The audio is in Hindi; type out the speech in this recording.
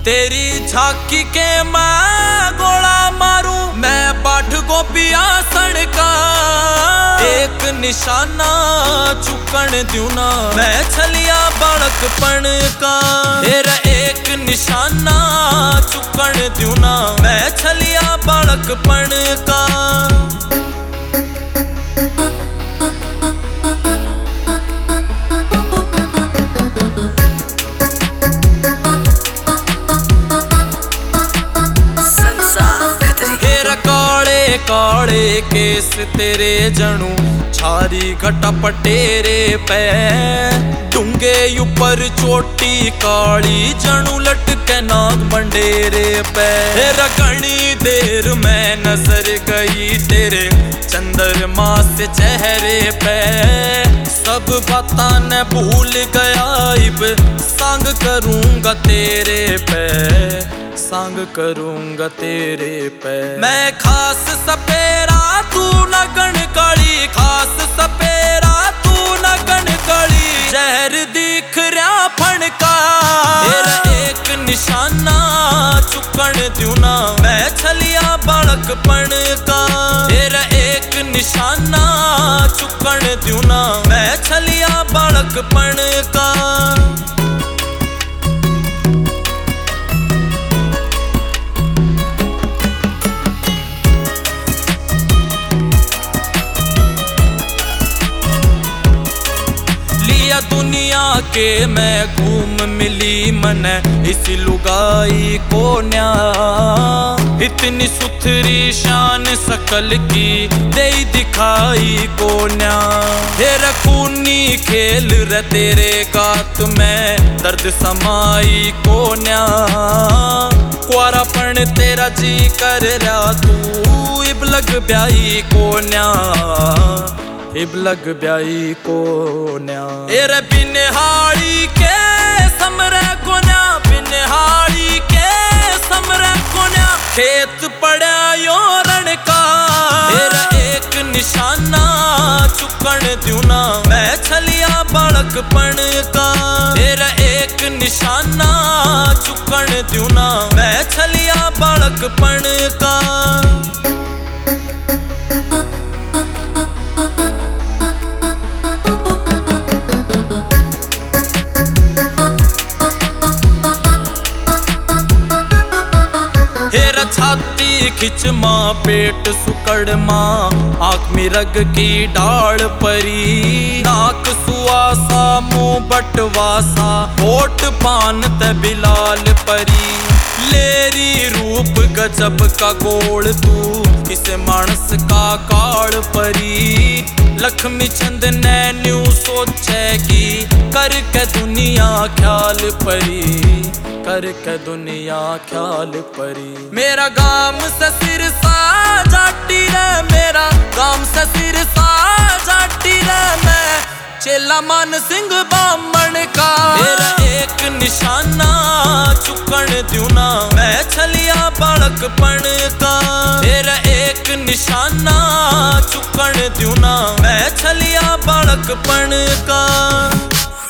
तेरी झांकी के मैं गोला मारूं, मैं पाठ गोपिया सड़का एक निशाना चुकन द्यू ना, मैं छलिया बालकपन का। तेरा एक निशाना चुकन द्यू ना, मैं छलिया बालकपन का। काले केस तेरे जणू छारी घटा पटेरे पे, डूंगे ऊपर चोटी काली जणू लटके नाग मंडेरे पे। घनी देर में नजर गई तेरे चंद्रमा से चेहरे पे, सब बातां ने भूल गया इब संग करूंगा तेरे पे, संग करूंगा तेरे पे। मैं खास सपेरा तू लगन काली, खास सपेरा तू लगन काली, जहर दिख रहा फणका। तेरा एक निशाना चुकन द्यू ना, मैं छलिया बालकपन का। तेरा एक निशाना चुकन द्यू ना, मैं छलिया बालकपन का। दुनिया के मैं घूम मिली मन इस लुगाई को न्या, इतनी सुथरी शान सकल की दे दिखाई को न्या। तेरा खूनी खेल रे तेरे गात में दर्द समाई को न्या, कुआरापन तेरा जी कर रहा तू इब लग ब्याई को न्या, इब लग ब्याई को न्या। एरे बिनहाड़ी के समरे को न्या, बिनहाड़ी के समरे को न्या, खेत पड़ा यो रण का। तेरा एक निशाना चुकन द्यू ना, मैं छलिया बालकपन का। तेरा एक निशाना चुकन द्यू ना, मैं छलिया बालकपन का। छाती खिच माँ पेट सुकड़ माँ, आँख में रग की डाल परी, नाक सुआसा मुँह बटवासा, होठ पान ते बिलाल परी। लेरी रूप गजब का गोड़ तू, किसे मानस का काल परी। लक्ष्मी चंद ने न्यू सोचेगी करके दुनिया ख्याल परी, करके दुनिया ख्याल परी। मेरा गाम से सिरसा जाटी रे, मेरा गाम से सिरसा जाटी रे, मैं चेला मान सिंह बामण का। तेरा एक निशाना चुकन द्यू ना, मैं छलिया बालकपन का। तेरा एक निशाना चुकन द्यू ना, मैं छलिया बालकपन का।